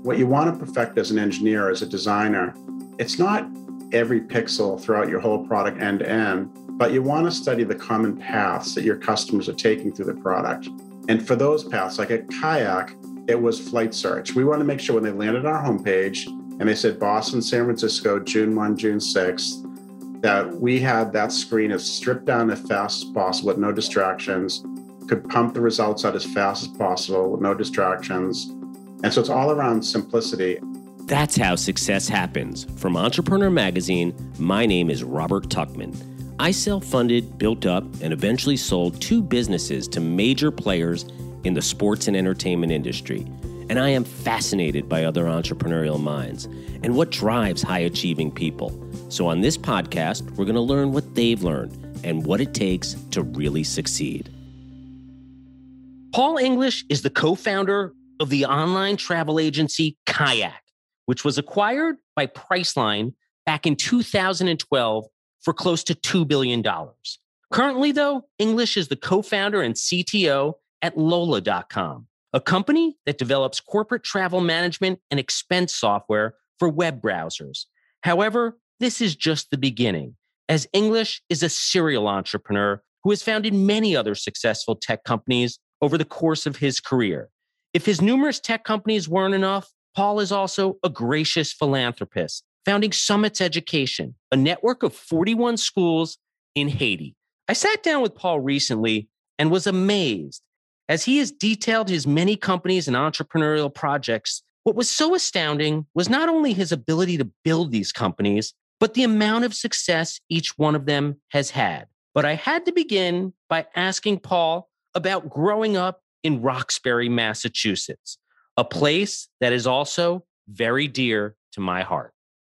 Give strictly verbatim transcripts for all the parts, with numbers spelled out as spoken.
What you want to perfect as an engineer, as a designer, it's not every pixel throughout your whole product end to end, but you want to study the common paths that your customers are taking through the product. And for those paths, like at Kayak, it was flight search. We want to make sure when they landed on our homepage and they said Boston, San Francisco, June first, June sixth, that we had that screen as stripped down as fast as possible with no distractions, could pump the results out as fast as possible with no distractions. And so it's all around simplicity. That's how success happens. From Entrepreneur Magazine, my name is Robert Tuchman. I self-funded, built up, and eventually sold two businesses to major players in the sports and entertainment industry. And I am fascinated by other entrepreneurial minds and what drives high-achieving people. So on this podcast, we're going to learn what they've learned and what it takes to really succeed. Paul English is the co-founder of the online travel agency Kayak, which was acquired by Priceline back in two thousand twelve for close to two billion dollars. Currently, though, English is the co-founder and C T O at Lola dot com, a company that develops corporate travel management and expense software for web browsers. However, this is just the beginning, as English is a serial entrepreneur who has founded many other successful tech companies over the course of his career. If his numerous tech companies weren't enough, Paul is also a gracious philanthropist, founding Summits Education, a network of forty-one schools in Haiti. I sat down with Paul recently and was amazed. As he has detailed his many companies and entrepreneurial projects, what was so astounding was not only his ability to build these companies, but the amount of success each one of them has had. But I had to begin by asking Paul about growing up in Roxbury, Massachusetts, a place that is also very dear to my heart.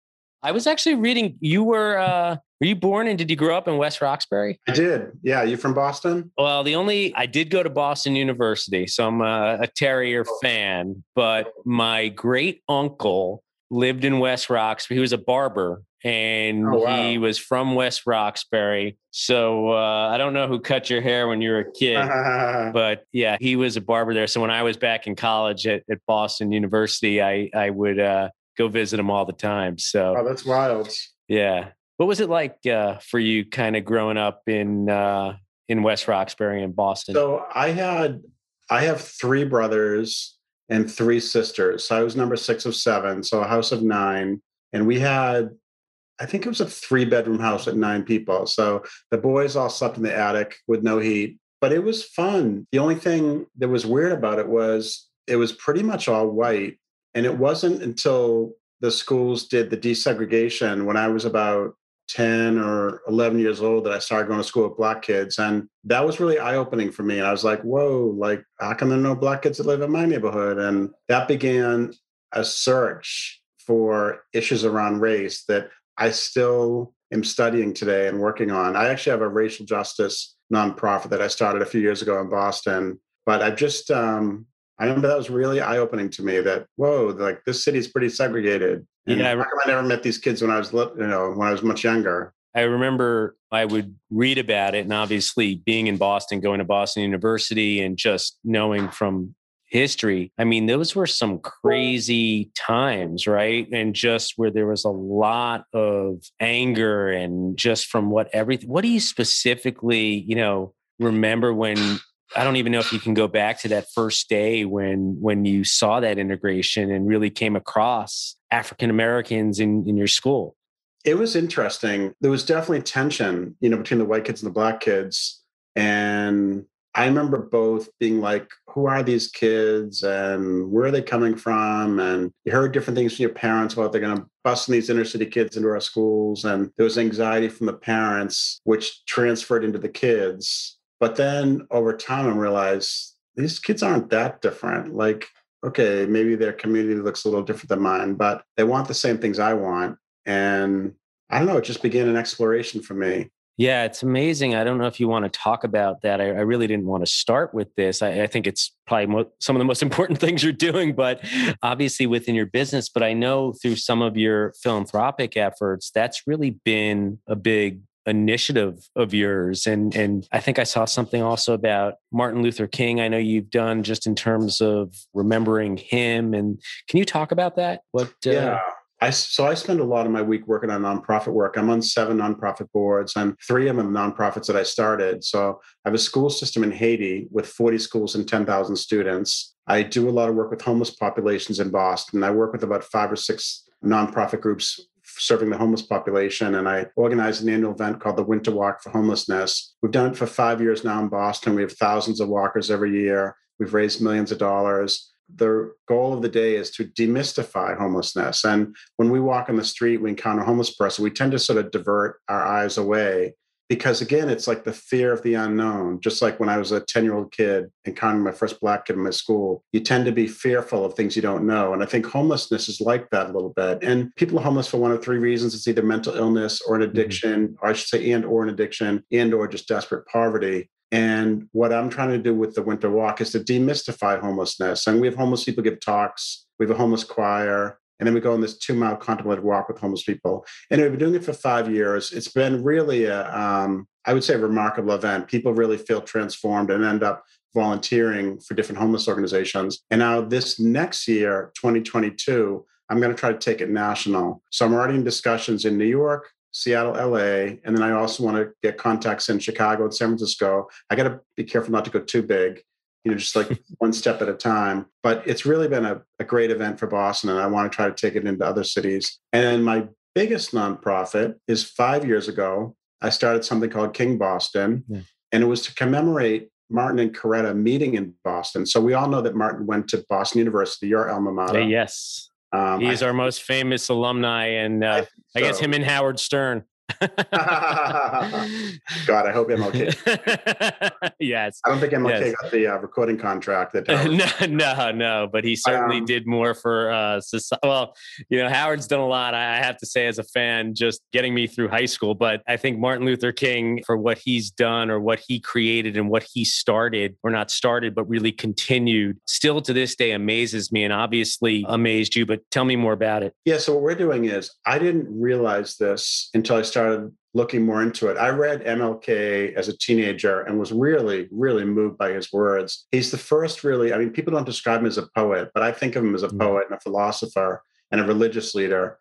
I was actually reading, you were, uh, were you born and did you grow up in West Roxbury? I did. Yeah. You from Boston? Well, the only, I did go to Boston University, so I'm a, a Terrier fan, but my great uncle lived in West Roxbury. He was a barber and oh, wow. he was from West Roxbury. So uh, I don't know who cut your hair when you were a kid, but yeah, he was a barber there. So when I was back in college at, at Boston University, I, I would uh, go visit him all the time. So oh, that's wild. Yeah. What was it like uh, for you kind of growing up in uh, in West Roxbury and Boston? So I had, I have three brothers and three sisters. So I was number six of seven, so a house of nine. And we had, I think it was a three bedroom house at nine people. So the boys all slept in the attic with no heat, but it was fun. The only thing that was weird about it was it was pretty much all white. And it wasn't until the schools did the desegregation when I was about ten or eleven years old that I started going to school with black kids. And that was really eye-opening for me. And I was like, whoa, like, how come there are no black kids that live in my neighborhood? And that began a search for issues around race that I still am studying today and working on. I actually have a racial justice nonprofit that I started a few years ago in Boston. But I just, um, I remember that was really eye-opening to me that, whoa, like this city is pretty segregated. And yeah, how come I never met these kids when I was, you know, when I was much younger? I remember I would read about it, and obviously being in Boston, going to Boston University and just knowing from history. I mean, those were some crazy times, right? And just where there was a lot of anger and just from what everything, what do you specifically, you know, remember when, I don't even know if you can go back to that first day when, when you saw that integration and really came across African Americans in, in your school? It was interesting. There was definitely tension, you know, between the white kids and the black kids. And I remember both being like, who are these kids and where are they coming from? And you heard different things from your parents about they're going to bust these inner city kids into our schools. And there was anxiety from the parents, which transferred into the kids. But then over time, I realized these kids aren't that different. Like, okay, maybe their community looks a little different than mine, but they want the same things I want. And I don't know, it just began an exploration for me. Yeah, it's amazing. I don't know if you want to talk about that. I, I really didn't want to start with this. I, I think it's probably mo- some of the most important things you're doing, but obviously within your business. But I know through some of your philanthropic efforts, that's really been a big initiative of yours. And, and I think I saw something also about Martin Luther King. I know you've done just in terms of remembering him. And can you talk about that? What? Uh... Yeah. I, so I spend a lot of my week working on nonprofit work. I'm on seven nonprofit boards, and three of them are nonprofits that I started. So I have a school system in Haiti with forty schools and ten thousand students. I do a lot of work with homeless populations in Boston. I work with about five or six nonprofit groups serving the homeless population. And I organize an annual event called the Winter Walk for Homelessness. We've done it for five years now in Boston. We have thousands of walkers every year. We've raised millions of dollars. The goal of the day is to demystify homelessness. And when we walk on the street, we encounter a homeless person, we tend to sort of divert our eyes away because, again, it's like the fear of the unknown. Just like when I was a ten-year-old kid encountering my first Black kid in my school, you tend to be fearful of things you don't know. And I think homelessness is like that a little bit. And people are homeless for one of three reasons. It's either mental illness or an addiction, mm-hmm. or I should say, and or an addiction, and or just desperate poverty. And what I'm trying to do with the Winter Walk is to demystify homelessness. And we have homeless people give talks. We have a homeless choir. And then we go on this two-mile contemplative walk with homeless people. And we've been doing it for five years. It's been really, a, um, I would say, a remarkable event. People really feel transformed and end up volunteering for different homeless organizations. And now this next year, twenty twenty-two, I'm going to try to take it national. So I'm already in discussions in New York, Seattle, L A, and then I also want to get contacts in Chicago and San Francisco. I got to be careful not to go too big, you know, just like one step at a time. But it's really been a, a great event for Boston, and I want to try to take it into other cities. And my biggest nonprofit is five years ago, I started something called King Boston, yeah. and it was to commemorate Martin and Coretta meeting in Boston. So we all know that Martin went to Boston University, your alma mater. Uh, yes. Um, He's I, our most famous alumni, and uh, I, I guess him and Howard Stern. God, I hope M L K. Yes. I don't think M L K yes. got the uh, recording contract. That no, no, no. But he certainly um, did more for uh, society. Well, you know, Howard's done a lot. I have to say, as a fan, just getting me through high school. But I think Martin Luther King, for what he's done or what he created and what he started, or not started, but really continued, still to this day amazes me, and obviously amazed you. But tell me more about it. Yeah. So what we're doing is, I didn't realize this until I started looking more into it. I read M L K as a teenager and was really, really moved by his words. He's the first really, I mean, people don't describe him as a poet, but I think of him as a poet and a philosopher and a religious leader.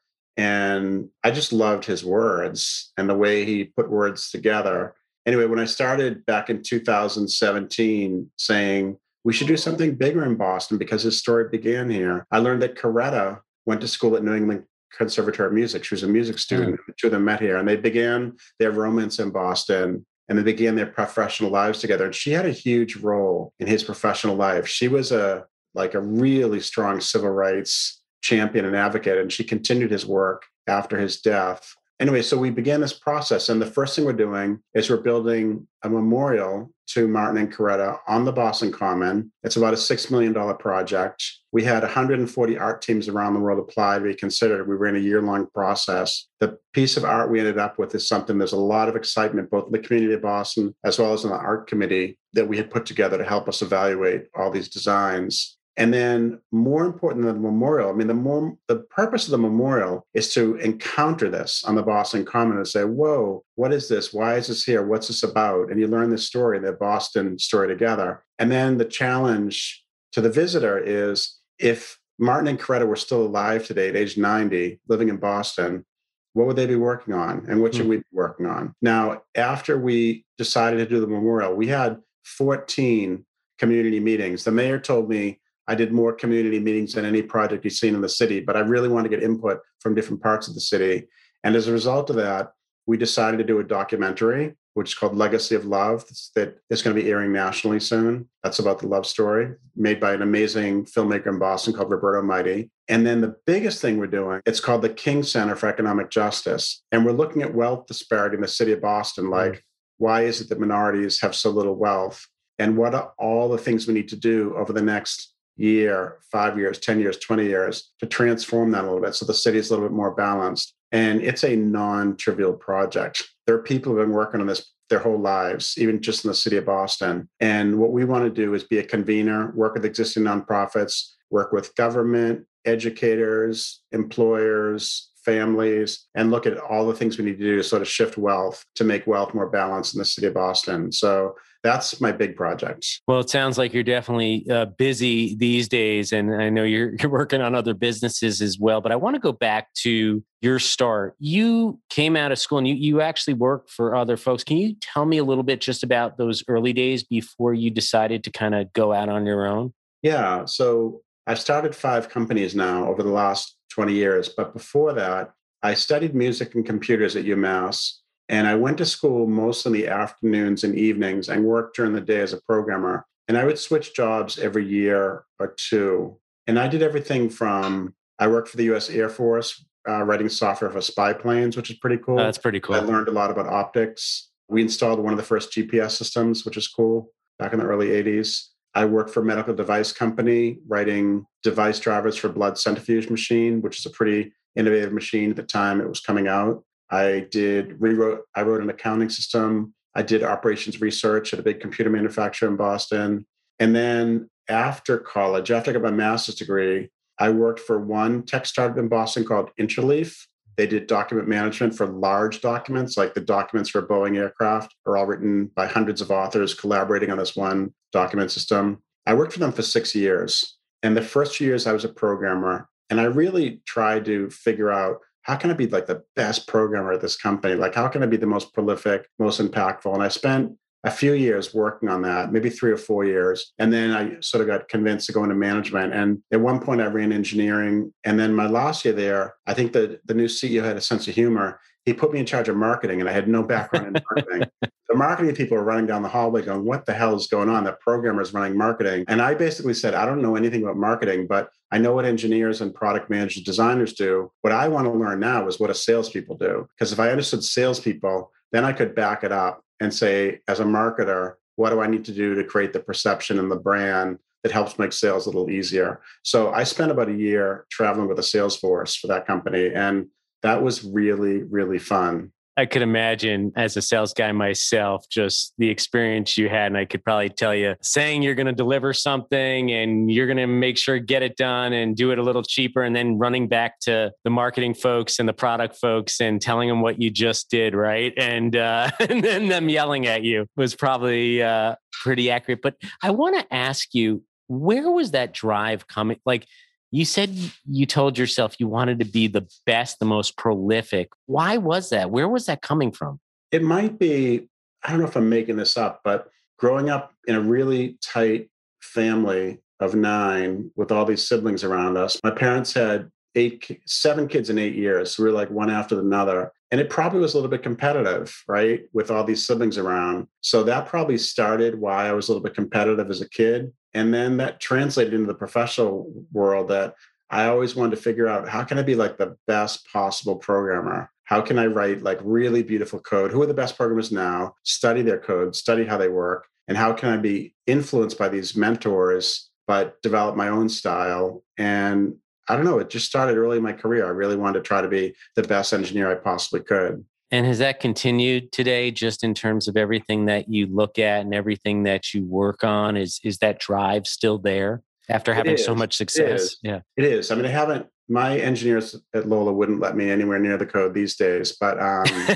And I just loved his words and the way he put words together. Anyway, when I started back in two thousand seventeen saying, we should do something bigger in Boston because his story began here, I learned that Coretta went to school at New England Conservatory of Music. She was a music student. Mm. The two of them met here, and they began their romance in Boston, and they began their professional lives together. And she had a huge role in his professional life. She was a like a really strong civil rights champion and advocate, and she continued his work after his death. Anyway, so we began this process, and the first thing we're doing is we're building a memorial to Martin and Coretta on the Boston Common. It's about a six million dollars project. We had one hundred forty art teams around the world apply to be considered. We ran a year-long process. The piece of art we ended up with is something there's a lot of excitement, both in the community of Boston as well as in the art committee that we had put together to help us evaluate all these designs. And then more important than the memorial, I mean, the more the purpose of the memorial is to encounter this on the Boston Common and say, whoa, what is this? Why is this here? What's this about? And you learn this story, the Boston story together. And then the challenge to the visitor is, if Martin and Coretta were still alive today at age ninety, living in Boston, what would they be working on? And what should mm-hmm. we be working on? Now, after we decided to do the memorial, we had fourteen community meetings. The mayor told me I did more community meetings than any project he's seen in the city, but I really want to get input from different parts of the city. And as a result of that, we decided to do a documentary, which is called Legacy of Love, that is going to be airing nationally soon. That's about the love story made by an amazing filmmaker in Boston called Roberto Maiti. And then the biggest thing we're doing, it's called the King Center for Economic Justice. And we're looking at wealth disparity in the city of Boston. Like, mm. why is it that minorities have so little wealth? And what are all the things we need to do over the next year, five years, ten years, twenty years to transform that a little bit so the city is a little bit more balanced? And it's a non-trivial project. There are people who have been working on this their whole lives, even just in the city of Boston. And what we want to do is be a convener, work with existing nonprofits, work with government, educators, employers, families, and look at all the things we need to do to sort of shift wealth to make wealth more balanced in the city of Boston. So that's my big project. Well, it sounds like you're definitely uh, busy these days, and I know you're you're working on other businesses as well. But I want to go back to your start. You came out of school and you you actually worked for other folks. Can you tell me a little bit just about those early days before you decided to kind of go out on your own? Yeah. So I've started five companies now over the last twenty years. But before that, I studied music and computers at UMass. And I went to school most in the afternoons and evenings and worked during the day as a programmer. And I would switch jobs every year or two. And I did everything from, I worked for the U S Air Force, uh, writing software for spy planes, which is pretty cool. Oh, that's pretty cool. I learned a lot about optics. We installed one of the first G P S systems, which is cool, back in the early eighties. I worked for a medical device company, writing device drivers for blood centrifuge machine, which is a pretty innovative machine at the time it was coming out. I did rewrote, I wrote an accounting system. I did operations research at a big computer manufacturer in Boston. And then after college, after I got my master's degree, I worked for one tech startup in Boston called Interleaf. They did document management for large documents, like the documents for a Boeing aircraft are all written by hundreds of authors collaborating on this one document system. I worked for them for six years. And the first few years I was a programmer, and I really tried to figure out, how can I be like the best programmer at this company? Like, how can I be the most prolific, most impactful? And I spent a few years working on that, maybe three or four years. And then I sort of got convinced to go into management. And at one point I ran engineering. And then my last year there, I think that the new C E O had a sense of humor. He put me in charge of marketing, and I had no background in marketing. The marketing people are running down the hallway going, what the hell is going on? That programmer is running marketing. And I basically said, I don't know anything about marketing, but I know what engineers and product managers, designers do. What I want to learn now is what do salespeople do? Because if I understood salespeople, then I could back it up and say, as a marketer, what do I need to do to create the perception and the brand that helps make sales a little easier? So I spent about a year traveling with a sales force for that company. And that was really, really fun. I could imagine, as a sales guy myself, just the experience you had. And I could probably tell you, saying you're going to deliver something and you're going to make sure get it done and do it a little cheaper, and then running back to the marketing folks and the product folks and telling them what you just did, right? And uh, and then them yelling at you was probably uh, pretty accurate. But I want to ask you, where was that drive coming? Like, you said you told yourself you wanted to be the best, the most prolific. Why was that? Where was that coming from? It might be, I don't know if I'm making this up, but growing up in a really tight family of nine with all these siblings around us, my parents had eight, seven kids in eight years. So we were like one after another. And it probably was a little bit competitive, right? With all these siblings around. So that probably started why I was a little bit competitive as a kid. And then that translated into the professional world, that I always wanted to figure out, how can I be like the best possible programmer? How can I write like really beautiful code? Who are the best programmers now? Study their code, study how they work. And how can I be influenced by these mentors, but develop my own style? And I don't know, it just started early in my career. I really wanted to try to be the best engineer I possibly could. And has that continued today, just in terms of everything that you look at and everything that you work on? Is is that drive still there after having so much success? Yeah, it is. I mean, I haven't, my engineers at Lola wouldn't let me anywhere near the code these days, but um,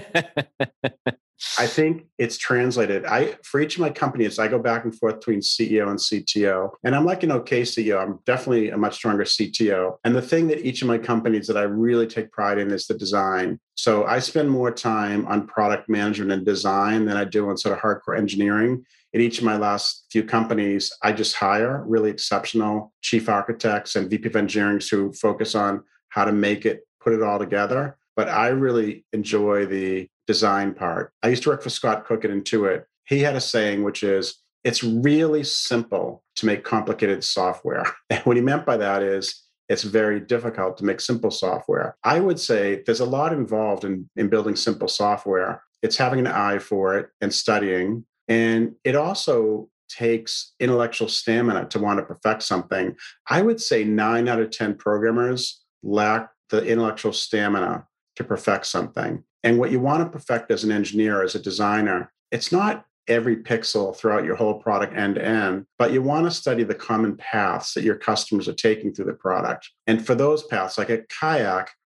I think it's translated. I, for each of my companies, I go back and forth between C E O and C T O. And I'm like an okay C E O. I'm definitely a much stronger C T O. And the thing that each of my companies that I really take pride in is the design. So I spend more time on product management and design than I do on sort of hardcore engineering. In each of my last few companies, I just hire really exceptional chief architects and V P of engineering who focus on how to make it, put it all together. But I really enjoy the design part. I used to work for Scott Cook at Intuit. He had a saying, which is, it's really simple to make complicated software. And what he meant by that is, it's very difficult to make simple software. I would say there's a lot involved in, in building simple software. It's having an eye for it and studying. And it also takes intellectual stamina to want to perfect something. I would say nine out of ten programmers lack the intellectual stamina to perfect something. And what you want to perfect as an engineer, as a designer, it's not every pixel throughout your whole product end to end, but you want to study the common paths that your customers are taking through the product. And for those paths, like at Kayak,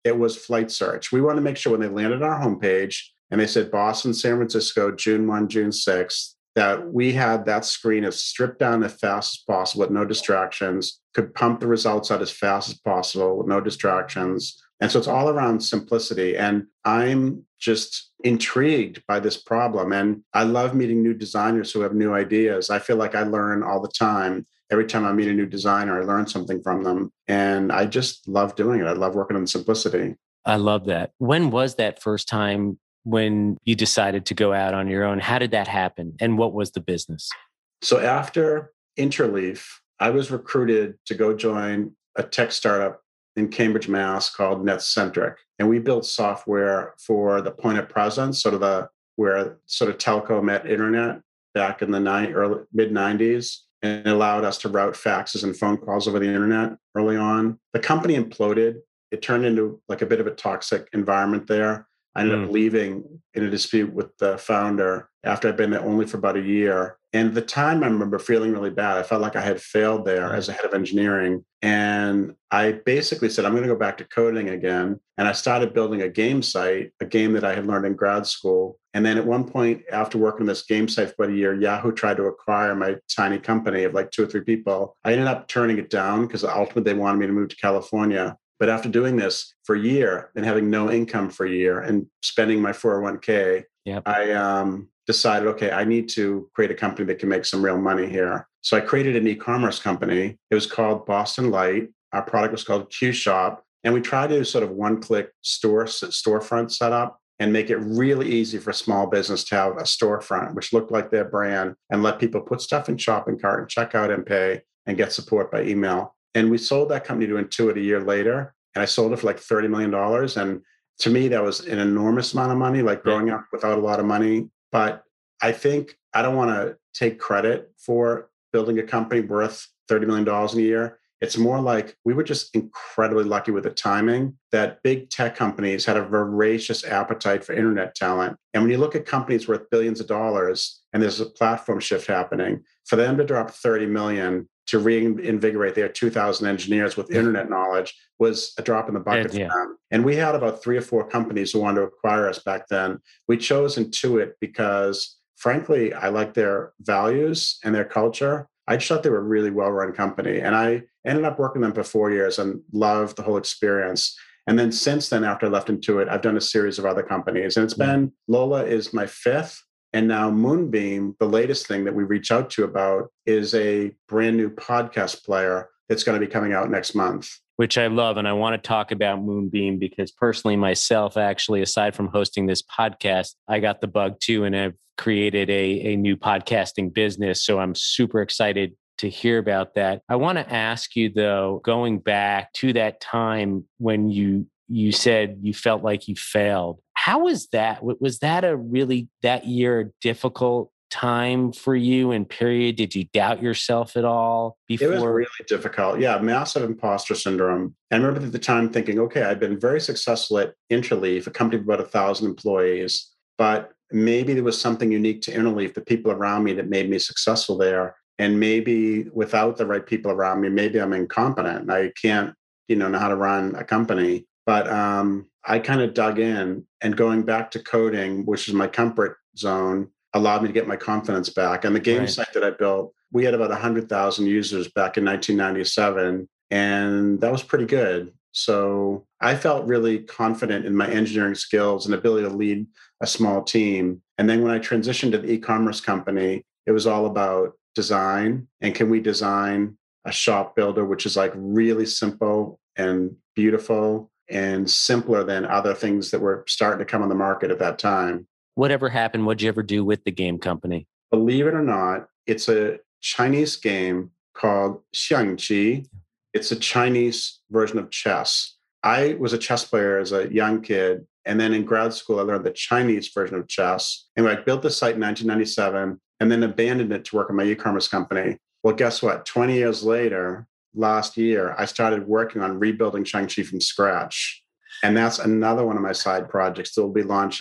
it was flight search. We wanted to make sure when they landed on our homepage and they said Boston, San Francisco, June first, June sixth, that we had that screen as stripped down as fast as possible with no distractions, could pump the results out as fast as possible with no distractions. And so it's all around simplicity. And I'm just intrigued by this problem. And I love meeting new designers who have new ideas. I feel like I learn all the time. Every time I meet a new designer, I learn something from them. And I just love doing it. I love working on simplicity. I love that. When was that first time when you decided to go out on your own? How did that happen? And what was the business? So after Interleaf, I was recruited to go join a tech startup in Cambridge, Mass called NetCentric. And we built software for the point of presence, sort of the where sort of telco met internet back in the nine, early, mid nineties. And it allowed us to route faxes and phone calls over the internet early on. The company imploded. It turned into like a bit of a toxic environment there. I ended mm. up leaving in a dispute with the founder after I'd been there only for about a year. And at the time, I remember feeling really bad. I felt like I had failed there as a head of engineering. And I basically said, I'm going to go back to coding again. And I started building a game site, a game that I had learned in grad school. And then at one point, after working on this game site for about a year, Yahoo tried to acquire my tiny company of like two or three people. I ended up turning it down because ultimately they wanted me to move to California. But after doing this for a year and having no income for a year and spending my four oh one k, yep. I um, decided, okay, I need to create a company that can make some real money here. So I created an e-commerce company. It was called Boston Light. Our product was called Q Shop. And we tried to do sort of one-click store storefront setup and make it really easy for a small business to have a storefront, which looked like their brand, and let people put stuff in shopping cart and check out and pay and get support by email. And we sold that company to Intuit a year later, and I sold it for like thirty million dollars. And to me, that was an enormous amount of money, like growing up without a lot of money. But I think I don't want to take credit for building a company worth thirty million dollars in a year. It's more like we were just incredibly lucky with the timing that big tech companies had a voracious appetite for internet talent. And when you look at companies worth billions of dollars and there's a platform shift happening, for them to drop thirty million to reinvigorate their two thousand engineers with internet knowledge was a drop in the bucket yeah, yeah. for them. And we had about three or four companies who wanted to acquire us back then. We chose Intuit because, frankly, I like their values and their culture. I just thought they were a really well-run company. And I ended up working with them for four years and loved the whole experience. And then since then, after I left Intuit, I've done a series of other companies. And it's been, Lola is my fifth. And now Moonbeam, the latest thing that we reach out to about is a brand new podcast player that's going to be coming out next month. Which I love. And I want to talk about Moonbeam because personally myself, actually, aside from hosting this podcast, I got the bug too. And I've created a, a new podcasting business. So I'm super excited to hear about that. I want to ask you though, going back to that time when you you said you felt like you failed. How was that? Was that a really, that year, a difficult time for you and period? Did you doubt yourself at all before? It was really difficult. Yeah, massive imposter syndrome. And I remember at the time thinking, okay, I've been very successful at Interleaf, a company of about a thousand employees, but maybe there was something unique to Interleaf, the people around me that made me successful there. And maybe without the right people around me, maybe I'm incompetent. I can't, you know, know how to run a company. But um, I kind of dug in, and going back to coding, which is my comfort zone, allowed me to get my confidence back. And the game right. site that I built, we had about one hundred thousand users back in nineteen ninety-seven, and that was pretty good. So I felt really confident in my engineering skills and ability to lead a small team. And then when I transitioned to the e-commerce company, it was all about design. And can we design a shop builder, which is like really simple and beautiful and simpler than other things that were starting to come on the market at that time. Whatever happened, what'd you ever do with the game company? Believe it or not, it's a Chinese game called Xiangqi. It's a Chinese version of chess. I was a chess player as a young kid. And then in grad school, I learned the Chinese version of chess. Anyway, I built this site in nineteen ninety-seven and then abandoned it to work on my e-commerce company. Well, guess what? twenty years later, last year, I started working on rebuilding Xiangqi from scratch. And that's another one of my side projects that will be launching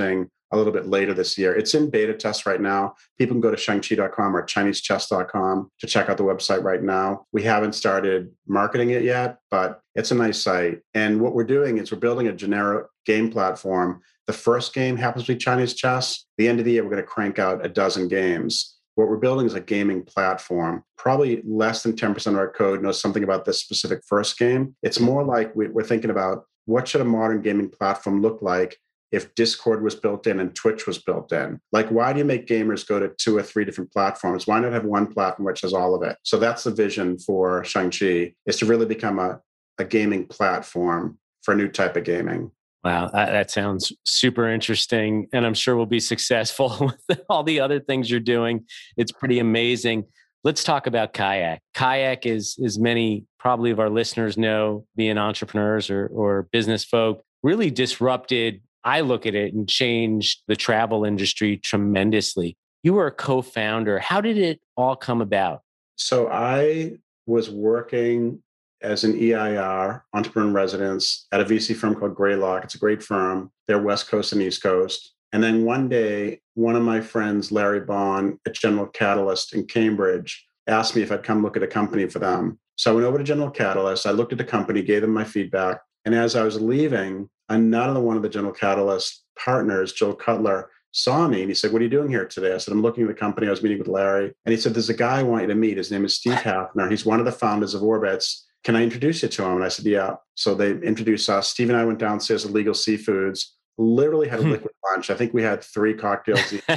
a little bit later this year. It's in beta test right now. People can go to shangqi dot com or chinese chess dot com to check out the website right now. We haven't started marketing it yet, but it's a nice site. And what we're doing is we're building a generic game platform. The first game happens to be Chinese chess. The end of the year, we're going to crank out a dozen games. What we're building is a gaming platform. Probably less than ten percent of our code knows something about this specific first game. It's more like we're thinking about what should a modern gaming platform look like if Discord was built in and Twitch was built in? Like, why do you make gamers go to two or three different platforms? Why not have one platform which has all of it? So that's the vision for Shangqi, is to really become a, a gaming platform for a new type of gaming. Wow, that, that sounds super interesting. And I'm sure we'll be successful with all the other things you're doing. It's pretty amazing. Let's talk about Kayak. Kayak is, as many probably of our listeners know, being entrepreneurs or, or business folk, really disrupted, I look at it, and changed the travel industry tremendously. You were a co-founder. How did it all come about? So I was working as an E I R, entrepreneur in residence, at a V C firm called Greylock. It's a great firm. They're West Coast and East Coast. And then one day, one of my friends, Larry Bond at General Catalyst in Cambridge, asked me if I'd come look at a company for them. So I went over to General Catalyst. I looked at the company, gave them my feedback. And as I was leaving, another one of the General Catalyst partners, Joe Cutler, saw me and he said, "What are you doing here today?" I said, "I'm looking at the company. I was meeting with Larry." And he said, "There's a guy I want you to meet. His name is Steve Hafner. He's one of the founders of Orbitz. Can I introduce you to him?" And I said, "Yeah." So they introduced us. Steve and I went downstairs to Legal Seafoods, literally had a liquid lunch. I think we had three cocktails each.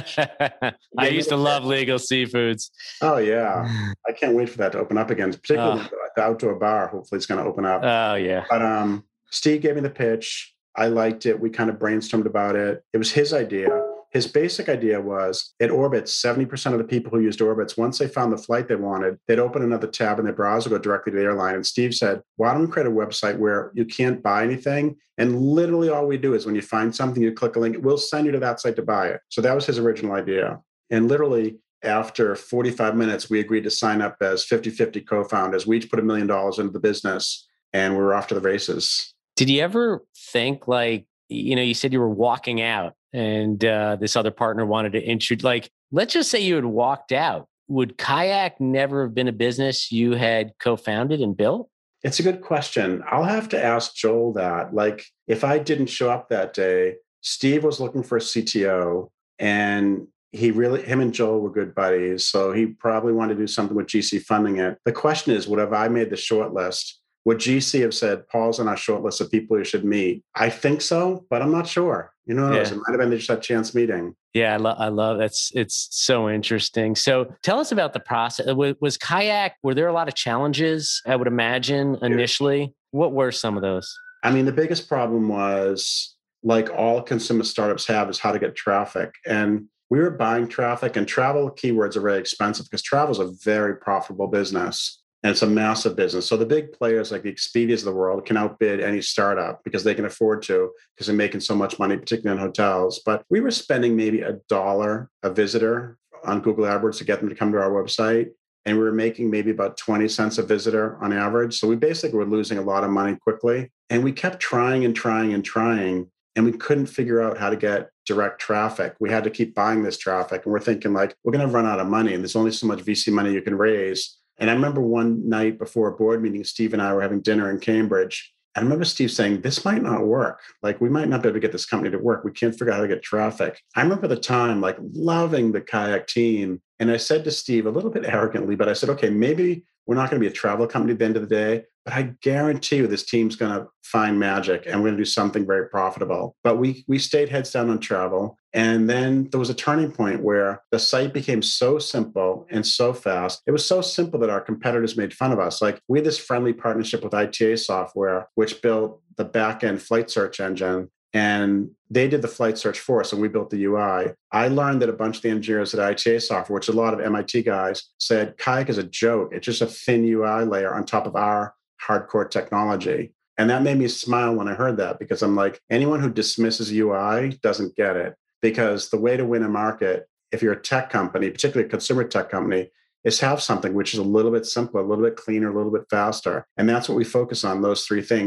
I used to love Legal Seafoods. Oh, yeah. I can't wait for that to open up again, particularly oh. the outdoor bar. Hopefully it's going to open up. Oh, yeah. But um, Steve gave me the pitch. I liked it. We kind of brainstormed about it. It was his idea. His basic idea was, at Orbitz, seventy percent of the people who used Orbitz, once they found the flight they wanted, they'd open another tab in their browser, go directly to the airline. And Steve said, "Why don't we create a website where you can't buy anything? And literally all we do is when you find something, you click a link, we'll send you to that site to buy it." So that was his original idea. And literally after forty-five minutes, we agreed to sign up as fifty-fifty co-founders. We each put a million dollars into the business and we were off to the races. Did you ever think, like, you know, you said you were walking out and uh, this other partner wanted to introduce, like, let's just say you had walked out. Would Kayak never have been a business you had co-founded and built? It's a good question. I'll have to ask Joel that. Like, if I didn't show up that day, Steve was looking for a C T O and he really, him and Joel were good buddies. So he probably wanted to do something with G C funding it. The question is, would have I made the short list? Would G C have said, "Paul's on our short list of people you should meet"? I think so, but I'm not sure. You know, yeah. It might have been just that chance meeting. Yeah, I, lo- I love that's it's so interesting. So tell us about the process. Was, was Kayak, were there a lot of challenges, I would imagine, initially? Yeah. What were some of those? I mean, the biggest problem was, like all consumer startups have, is how to get traffic. And we were buying traffic, and travel keywords are very expensive because travel is a very profitable business. And it's a massive business. So the big players like the Expedias of the world can outbid any startup because they can afford to, because they're making so much money, particularly in hotels. But we were spending maybe a dollar a visitor on Google AdWords to get them to come to our website. And we were making maybe about twenty cents a visitor on average. So we basically were losing a lot of money quickly. And we kept trying and trying and trying. And we couldn't figure out how to get direct traffic. We had to keep buying this traffic. And we're thinking, like, we're going to run out of money. And there's only so much V C money you can raise. And I remember one night before a board meeting, Steve and I were having dinner in Cambridge. I remember Steve saying, "This might not work. Like, we might not be able to get this company to work. We can't figure out how to get traffic." I remember the time, like, loving the Kayak team. And I said to Steve, a little bit arrogantly, but I said, "Okay, maybe we're not going to be a travel company at the end of the day, but I guarantee you this team's going to find magic and we're going to do something very profitable." But we we stayed heads down on travel. And then there was a turning point where the site became so simple and so fast. It was so simple that our competitors made fun of us. Like, we had this friendly partnership with I T A Software, which built the back-end flight search engine. And they did the flight search for us and we built the U I. I learned that a bunch of the engineers at I T A Software, which a lot of M I T guys, said Kayak is a joke. It's just a thin U I layer on top of our hardcore technology. And that made me smile when I heard that, because I'm like, anyone who dismisses U I doesn't get it. Because the way to win a market, if you're a tech company, particularly a consumer tech company, is have something which is a little bit simpler, a little bit cleaner, a little bit faster. And that's what we focus on, those three things: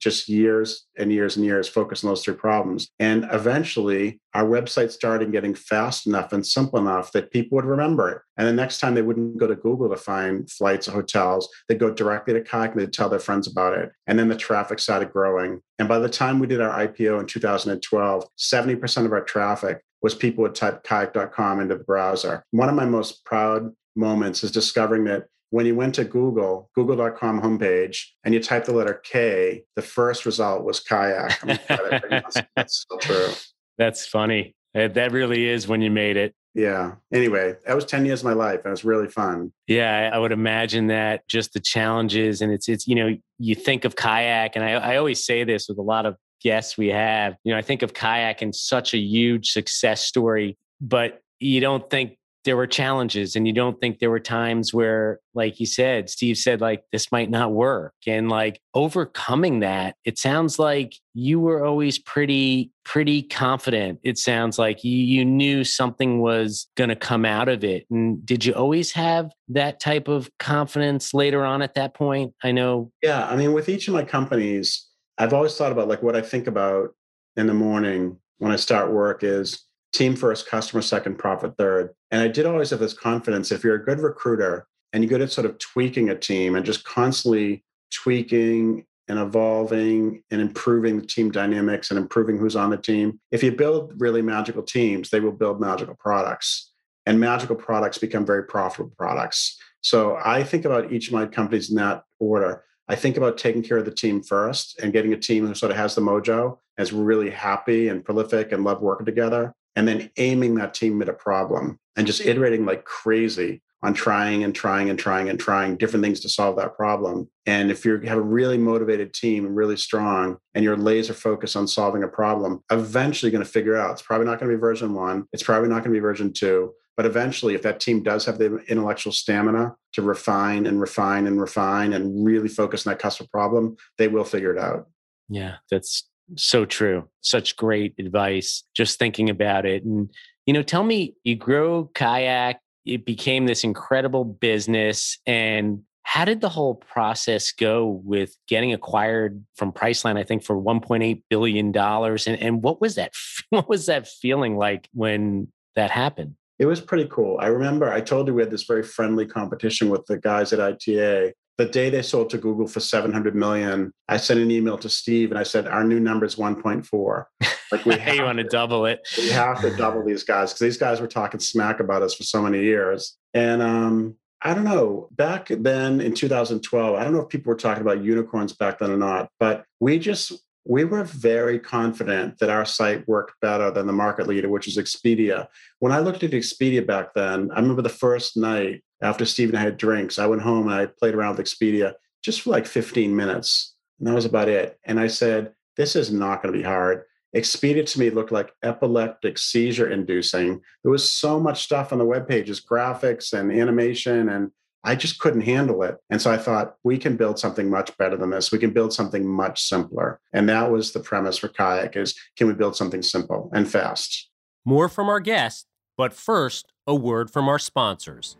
just years and years and years focused on those three problems. And eventually our website started getting fast enough and simple enough that people would remember it. And the next time they wouldn't go to Google to find flights or hotels, they'd go directly to Kayak and they'd tell their friends about it. And then the traffic started growing. And by the time we did our I P O in two thousand twelve, seventy percent of our traffic was people would type kayak dot com into the browser. One of my most proud moments is discovering that when you went to Google, google dot com homepage, and you typed the letter K, the first result was kayak. I mean, that's, that's so true. That's funny. That really is when you made it. Yeah. Anyway, that was ten years of my life. And it was really fun. Yeah, I would imagine that just the challenges, and it's, it's, you know, you think of kayak, and I, I always say this with a lot of guests we have, you know, I think of kayak and such a huge success story, but you don't think there were challenges, and you don't think there were times where, like you said, Steve said, like, this might not work. And like overcoming that, it sounds like you were always pretty, pretty confident. It sounds like you, you knew something was going to come out of it. And did you always have that type of confidence later on at that point? I know. Yeah. I mean, with each of my companies, I've always thought about like what I think about in the morning when I start work is team first, customer second, profit third. And I did always have this confidence. If you're a good recruiter and you're good at sort of tweaking a team and just constantly tweaking and evolving and improving the team dynamics and improving who's on the team, if you build really magical teams, they will build magical products. And magical products become very profitable products. So I think about each of my companies in that order. I think about taking care of the team first and getting a team who sort of has the mojo, is really happy and prolific and love working together. And then aiming that team at a problem and just iterating like crazy on trying and trying and trying and trying different things to solve that problem. And if you have a really motivated team and really strong and you're laser focused on solving a problem, eventually you're going to figure out it's probably not going to be version one. It's probably not going to be version two. But eventually, if that team does have the intellectual stamina to refine and refine and refine and really focus on that customer problem, they will figure it out. Yeah, that's so true. Such great advice. Just thinking about it. And, you know, tell me, you grow Kayak, it became this incredible business. And how did the whole process go with getting acquired from Priceline, I think for one point eight billion dollars? And, and what was that, what was that feeling like when that happened? It was pretty cool. I remember I told you we had this very friendly competition with the guys at I T A. The day they sold to Google for seven hundred million, I sent an email to Steve and I said, our new number is one point four. Like we you want to double it. We have to double these guys because these guys were talking smack about us for so many years. And um, I don't know, back then in two thousand twelve, I don't know if people were talking about unicorns back then or not, but we just, we were very confident that our site worked better than the market leader, which is Expedia. When I looked at Expedia back then, I remember the first night after Steve and I had drinks, I went home and I played around with Expedia just for like fifteen minutes. And that was about it. And I said, this is not going to be hard. Expedia to me looked like epileptic seizure inducing. There was so much stuff on the web pages, graphics and animation, and I just couldn't handle it. And so I thought, we can build something much better than this. We can build something much simpler. And that was the premise for Kayak is, can we build something simple and fast? More from our guest, but first, a word from our sponsors.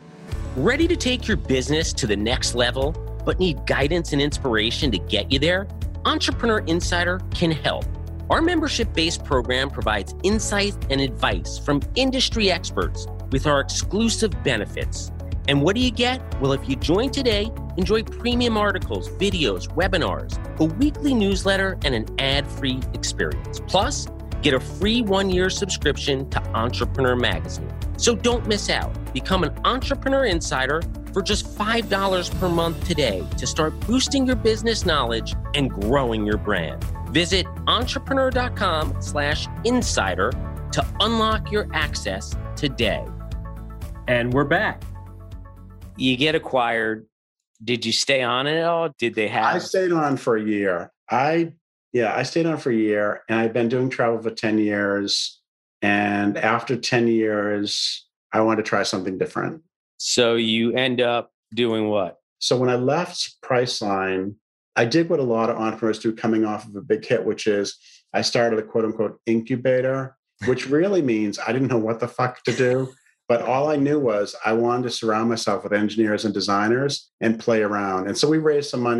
Ready to take your business to the next level, but need guidance and inspiration to get you there? Entrepreneur Insider can help. Our membership-based program provides insight and advice from industry experts with our exclusive benefits. And what do you get? Well, if you join today, enjoy premium articles, videos, webinars, a weekly newsletter, and an ad-free experience. Plus, get a free one-year subscription to Entrepreneur Magazine. So don't miss out. Become an Entrepreneur Insider for just five dollars per month today to start boosting your business knowledge and growing your brand. Visit entrepreneur.com slash insider to unlock your access today. And we're back. You get acquired. Did you stay on it at all? Did they have? I stayed on for a year. I, yeah, I stayed on for a year and I've been doing travel for ten years. And after ten years, I wanted to try something different. So you end up doing what? So when I left Priceline, I did what a lot of entrepreneurs do coming off of a big hit, which is I started a quote unquote incubator, which really means I didn't know what the fuck to do. But all I knew was I wanted to surround myself with engineers and designers and play around. And so we raised some money.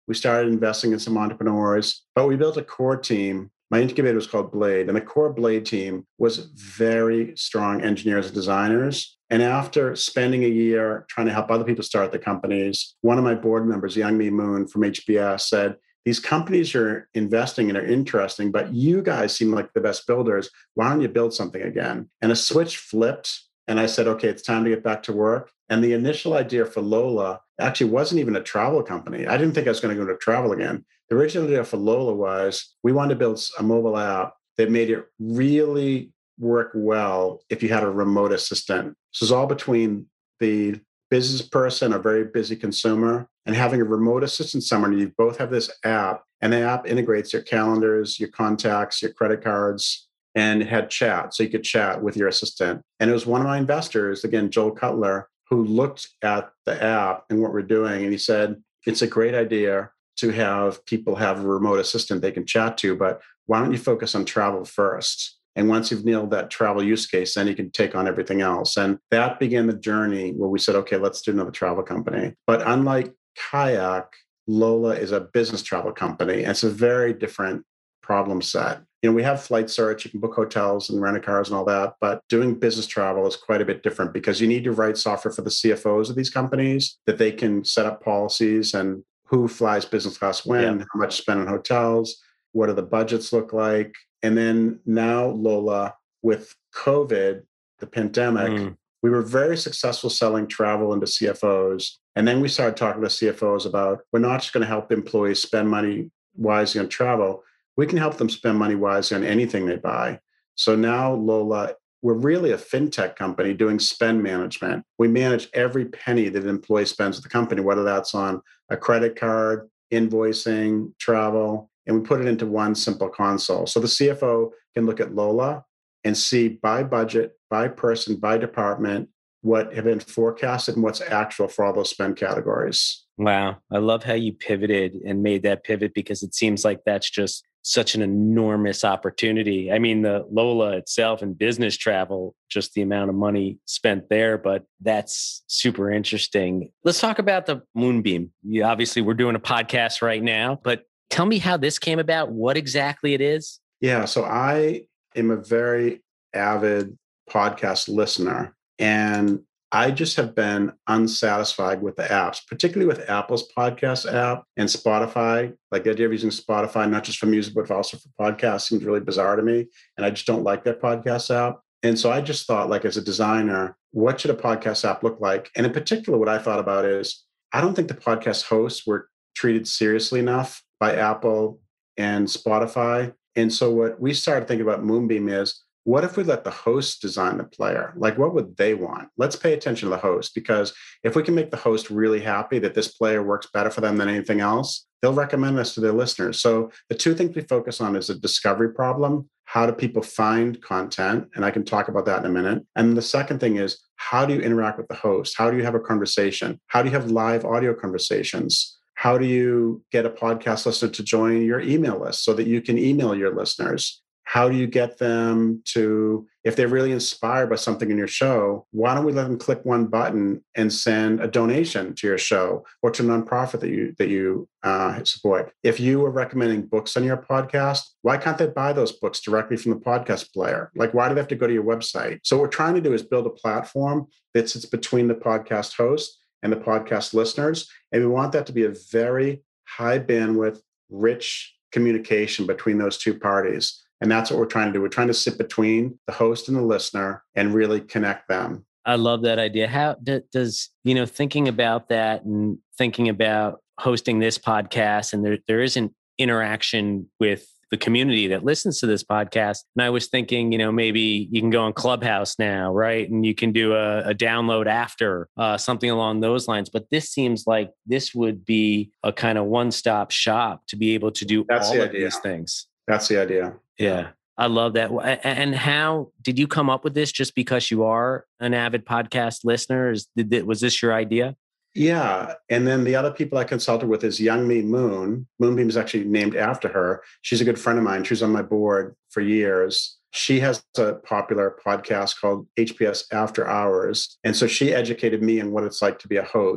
We started investing in some entrepreneurs, but we built a core team. My incubator was called Blade, and the core Blade team was very strong engineers and designers. And after spending a year trying to help other people start the companies, one of my board members, Youngme Moon from H B S, said, these companies you're investing in are interesting, but you guys seem like the best builders. Why don't you build something again? And a switch flipped. And I said, okay, it's time to get back to work. And the initial idea for Lola actually wasn't even a travel company. I didn't think I was going to go to travel again. The original idea for Lola was we wanted to build a mobile app that made it really work well if you had a remote assistant. So it's all between the business person, a very busy consumer, and having a remote assistant somewhere. And you both have this app, and the app integrates your calendars, your contacts, your credit cards, and it had chat. So you could chat with your assistant. And it was one of my investors, again, Joel Cutler, who looked at the app and what we're doing. And he said, it's a great idea to have people have a remote assistant they can chat to, but why don't you focus on travel first? And once you've nailed that travel use case, then you can take on everything else. And that began the journey where we said, okay, let's do another travel company. But unlike Kayak, Lola is a business travel company. And it's a very different problem set. You know, we have flight search, you can book hotels and rent a cars and all that, but doing business travel is quite a bit different because you need to write software for the C F Os of these companies that they can set up policies and who flies business class when, yeah. how much spent on hotels, what do the budgets look like? And then now Lola, with COVID, the pandemic, mm. we were very successful selling travel into C F Os. And then we started talking to C F Os about, we're not just going to help employees spend money wisely on travel. We can help them spend money wisely on anything they buy. So now Lola, we're really a fintech company doing spend management. We manage every penny that an employee spends with the company, whether that's on a credit card, invoicing, travel, and we put it into one simple console. So the C F O can look at Lola and see by budget, by person, by department, what have been forecasted and what's actual for all those spend categories. Wow. I love how you pivoted and made that pivot because it seems like that's just such an enormous opportunity. I mean, the Lola itself and business travel, just the amount of money spent there, but that's super interesting. Let's talk about the Moonbeam. You, obviously, we're doing a podcast right now, but tell me how this came about, what exactly it is. Yeah, so I am a very avid podcast listener, and I just have been unsatisfied with the apps, particularly with Apple's podcast app and Spotify. Like the idea of using Spotify, not just for music, but also for podcasts seems really bizarre to me. And I just don't like that podcast app. And so I just thought, like, as a designer, what should a podcast app look like? And in particular, what I thought about is, I don't think the podcast hosts were treated seriously enough by Apple and Spotify. And so what we started thinking about Moonbeam is, what if we let the host design the player? Like, what would they want? Let's pay attention to the host, because if we can make the host really happy that this player works better for them than anything else, they'll recommend us to their listeners. So the two things we focus on is a discovery problem. How do people find content? And I can talk about that in a minute. And the second thing is, how do you interact with the host? How do you have a conversation? How do you have live audio conversations? How do you get a podcast listener to join your email list so that you can email your listeners? How do you get them to, if they're really inspired by something in your show, why don't we let them click one button and send a donation to your show or to a nonprofit that you that you uh, support? If you are recommending books on your podcast, why can't they buy those books directly from the podcast player? Like, why do they have to go to your website? So what we're trying to do is build a platform that sits between the podcast host and the podcast listeners. And we want that to be a very high bandwidth, rich communication between those two parties. And that's what we're trying to do. We're trying to sit between the host and the listener and really connect them. I love that idea. How does, you know, thinking about that and thinking about hosting this podcast, and there there isn't interaction with the community that listens to this podcast. And I was thinking, you know, maybe you can go on Clubhouse now, right? And you can do a, a download after, uh, something along those lines. But this seems like this would be a kind of one-stop shop to be able to do That's all the of idea. these things. That's the idea. Yeah. I love that. And how did you come up with this? Just because you are an avid podcast listener? Is, did, was this your idea? Yeah. And then the other people I consulted with is Youngme Moon. Moonbeam is actually named after her. She's a good friend of mine. She was on my board for years. She has a popular podcast called H P S After Hours. And so she educated me on what it's like to be a host.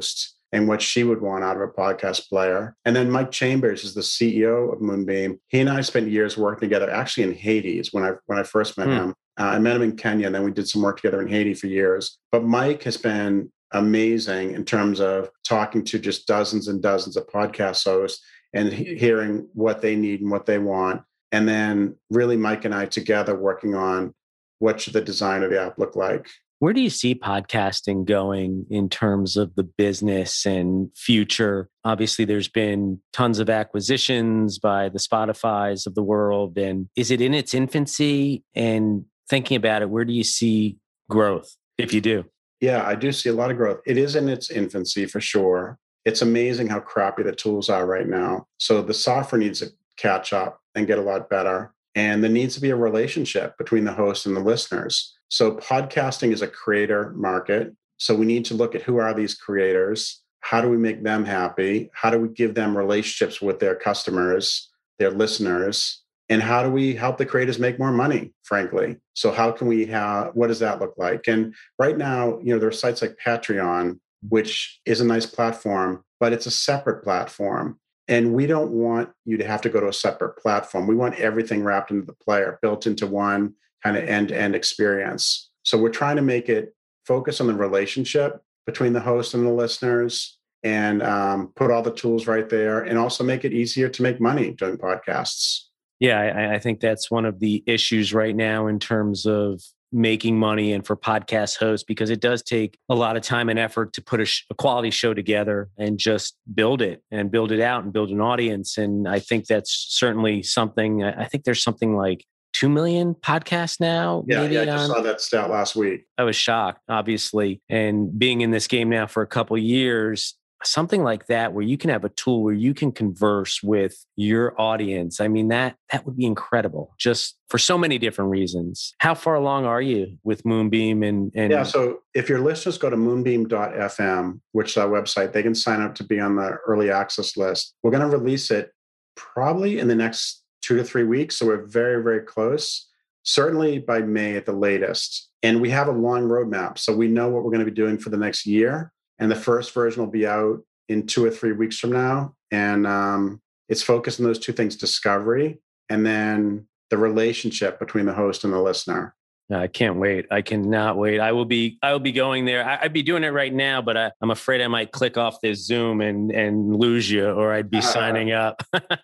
and what she would want out of a podcast player. And then Mike Chambers is the C E O of Moonbeam. He and I spent years working together, actually in Haiti is when I when I first met hmm. him. Uh, I met him in Kenya, and then we did some work together in Haiti for years. But Mike has been amazing in terms of talking to just dozens and dozens of podcast hosts and he- hearing what they need and what they want. And then really Mike and I together working on what should the design of the app look like. Where do you see podcasting going in terms of the business and future? Obviously, there's been tons of acquisitions by the Spotifys of the world. And is it in its infancy? And thinking about it, where do you see growth, if you do? Yeah, I do see a lot of growth. It is in its infancy for sure. It's amazing how crappy the tools are right now. So the software needs to catch up and get a lot better. And there needs to be a relationship between the host and the listeners. So podcasting is a creator market. So we need to look at who are these creators? How do we make them happy? How do we give them relationships with their customers, their listeners? And how do we help the creators make more money, frankly? So how can we have, what does that look like? And right now, you know, there are sites like Patreon, which is a nice platform, but it's a separate platform. And we don't want you to have to go to a separate platform. We want everything wrapped into the player, built into one kind of end-to-end experience. So we're trying to make it focus on the relationship between the host and the listeners and um, put all the tools right there and also make it easier to make money doing podcasts. Yeah, I, I think that's one of the issues right now in terms of making money and for podcast hosts, because it does take a lot of time and effort to put a, sh- a quality show together and just build it and build it out and build an audience. And I think that's certainly something, I think there's something like two million podcasts now. Yeah, maybe yeah I just on, saw that stat last week. I was shocked, obviously. And being in this game now for a couple of years, something like that, where you can have a tool where you can converse with your audience. I mean, that that would be incredible, just for so many different reasons. How far along are you with Moonbeam? And, and yeah, so if your listeners go to moonbeam dot f m, which is our website, they can sign up to be on the early access list. We're going to release it probably in the next two to three weeks. So we're very, very close, certainly by May at the latest. And we have a long roadmap. So we know what we're going to be doing for the next year. And the first version will be out in two or three weeks from now. And um, it's focused on those two things, discovery, and then the relationship between the host and the listener. I can't wait. I cannot wait. I will be, I will be going there. I, I'd be doing it right now, but I, I'm afraid I might click off this Zoom and, and lose you, or I'd be signing up.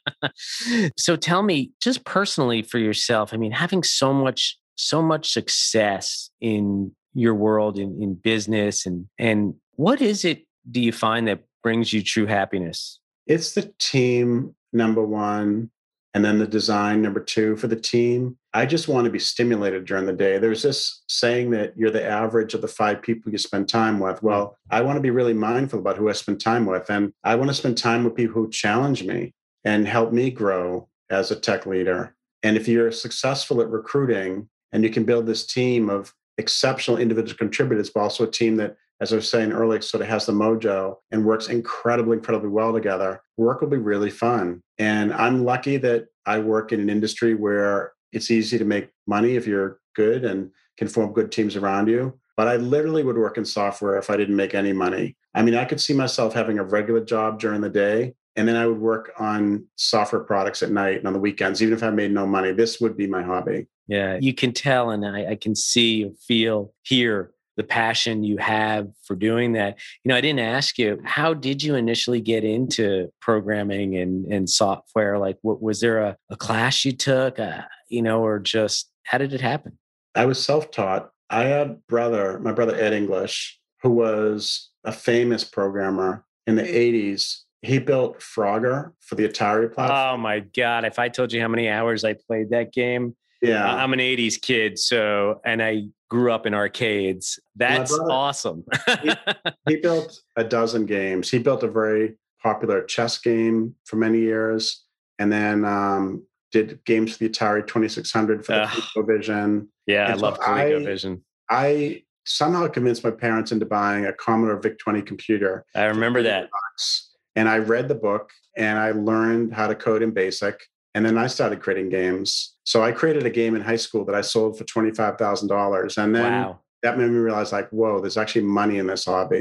So tell me, just personally for yourself, I mean, having so much, so much success in your world, in, in business, and, and what is it, do you find, that brings you true happiness? It's the team, number one, and then the design, number two, for the team. I just want to be stimulated during the day. There's this saying that you're the average of the five people you spend time with. Well, I want to be really mindful about who I spend time with. And I want to spend time with people who challenge me and help me grow as a tech leader. And if you're successful at recruiting and you can build this team of exceptional individual contributors, but also a team that, as I was saying earlier, sort of has the mojo and works incredibly, incredibly well together, work will be really fun. And I'm lucky that I work in an industry where it's easy to make money if you're good and can form good teams around you. But I literally would work in software if I didn't make any money. I mean, I could see myself having a regular job during the day, and then I would work on software products at night and on the weekends, even if I made no money. This would be my hobby. Yeah, you can tell, and I, I can see, feel, hear the passion you have for doing that. You know, I didn't ask you, how did you initially get into programming and, and software? Like, what, was there a, a class you took, uh, you know, or just how did it happen? I was self-taught. I had a brother, my brother Ed English, who was a famous programmer in the eighties. He built Frogger for the Atari platform. Oh my God. If I told you how many hours I played that game. Yeah. I'm an eighties kid, so, and I grew up in arcades. That's brother, awesome. he, he built a dozen games. He built a very popular chess game for many years, and then um, did games for the Atari twenty-six hundred for the uh, ColecoVision. Yeah, and I so love ColecoVision. I, I somehow convinced my parents into buying a Commodore VIC twenty computer. I remember that. Bucks. And I read the book and I learned how to code in BASIC. And then I started creating games. So I created a game in high school that I sold for twenty-five thousand dollars. And then wow. that made me realize, like, whoa, there's actually money in this hobby.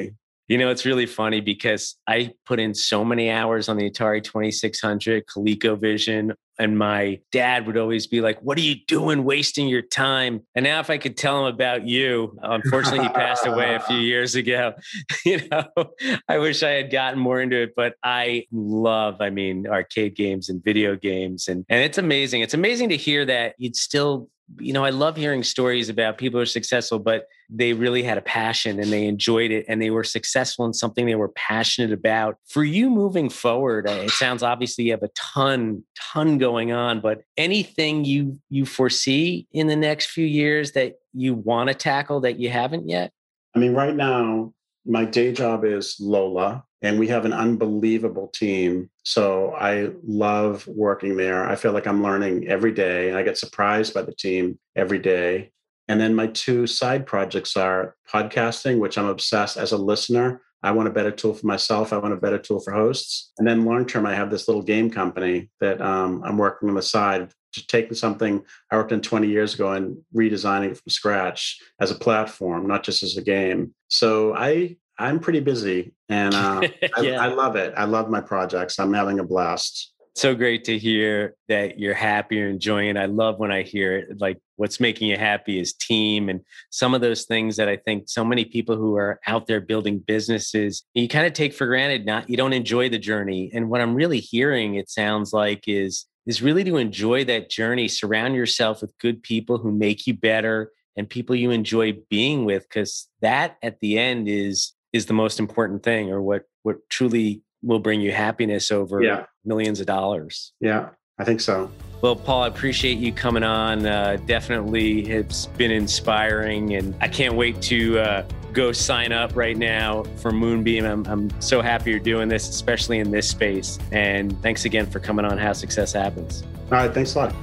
You know, it's really funny because I put in so many hours on the Atari twenty-six hundred, ColecoVision, and my dad would always be like, what are you doing wasting your time? And now if I could tell him about you, unfortunately, he passed away a few years ago. You know, I wish I had gotten more into it, but I love, I mean, arcade games and video games. And, and it's amazing. It's amazing to hear that you'd still, you know, I love hearing stories about people who are successful, but they really had a passion and they enjoyed it and they were successful in something they were passionate about. For you moving forward, it sounds obviously you have a ton, ton going on, but anything you you foresee in the next few years that you want to tackle that you haven't yet? I mean, right now, my day job is Lola, and we have an unbelievable team. So I love working there. I feel like I'm learning every day, and I get surprised by the team every day. And then my two side projects are podcasting, which I'm obsessed as a listener. I want a better tool for myself. I want a better tool for hosts. And then long term, I have this little game company that um, I'm working on the side, just taking something I worked on twenty years ago and redesigning it from scratch as a platform, not just as a game. So I, I'm pretty busy and uh, yeah. I, I love it. I love my projects. I'm having a blast. So great to hear that you're happy, you're enjoying it. I love when I hear it, like what's making you happy is team and some of those things that I think so many people who are out there building businesses, you kind of take for granted, not, you don't enjoy the journey. And what I'm really hearing, it sounds like is, is really to enjoy that journey, surround yourself with good people who make you better and people you enjoy being with, because that at the end is, is the most important thing, or what, what truly will bring you happiness over yeah. millions of dollars. Yeah, I think so. Well, Paul, I appreciate you coming on. Uh, definitely it's been inspiring, and I can't wait to uh, go sign up right now for Moonbeam. I'm, I'm so happy you're doing this, especially in this space. And thanks again for coming on How Success Happens. All right, thanks a lot.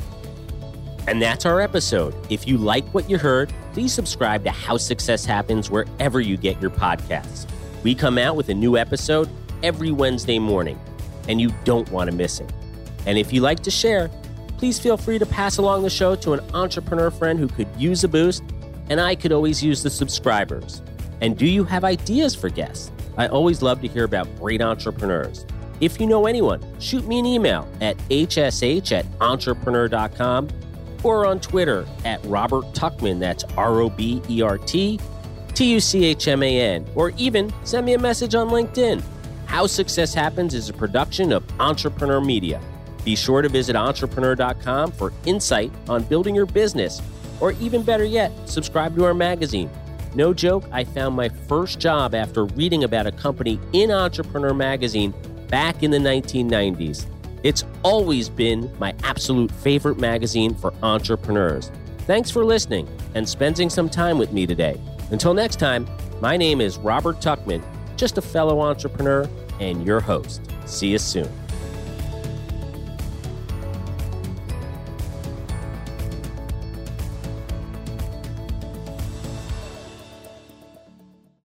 And that's our episode. If you like what you heard, please subscribe to How Success Happens wherever you get your podcasts. We come out with a new episode every Wednesday morning, and you don't want to miss it. And if you like to share, please feel free to pass along the show to an entrepreneur friend who could use a boost, and I could always use the subscribers. And do you have ideas for guests? I always love to hear about great entrepreneurs. If you know anyone, shoot me an email at h s h at entrepreneur dot com or on Twitter at Robert Tuchman, that's R O B E R T T U C H M A N, or even send me a message on LinkedIn. How Success Happens is a production of Entrepreneur Media. Be sure to visit entrepreneur dot com for insight on building your business, or even better yet, subscribe to our magazine. No joke, I found my first job after reading about a company in Entrepreneur Magazine back in the nineteen nineties. It's always been my absolute favorite magazine for entrepreneurs. Thanks for listening and spending some time with me today. Until next time, my name is Robert Tuchman, just a fellow entrepreneur and your host. See you soon.